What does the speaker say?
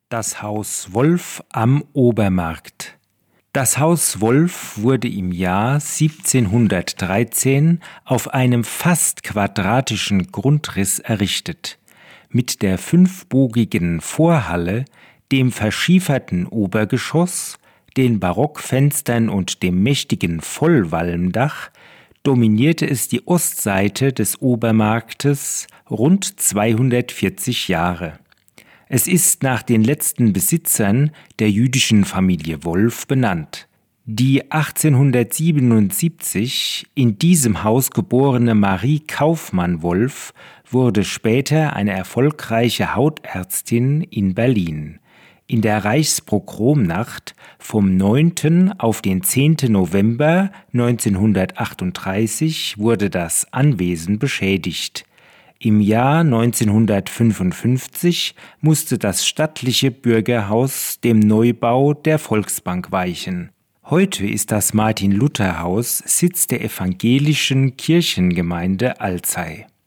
Das Haus Wolf am Obermarkt. Das Haus Wolf wurde im Jahr 1713 auf einem fast quadratischen Grundriss errichtet. Mit der fünfbogigen Vorhalle, dem verschieferten Obergeschoss, den Barockfenstern und dem mächtigen Vollwalmdach dominierte es die Ostseite des Obermarktes rund 240 Jahre. Es ist nach den letzten Besitzern der jüdischen Familie Wolf benannt. Die 1877 in diesem Haus geborene Marie Kaufmann-Wolf wurde später eine erfolgreiche Hautärztin in Berlin. In der Reichspogromnacht vom 9. auf den 10. November 1938 wurde das Anwesen beschädigt. Im Jahr 1955 musste das stattliche Bürgerhaus dem Neubau der Volksbank weichen. Heute ist das Martin-Luther-Haus Sitz der evangelischen Kirchengemeinde Alzey.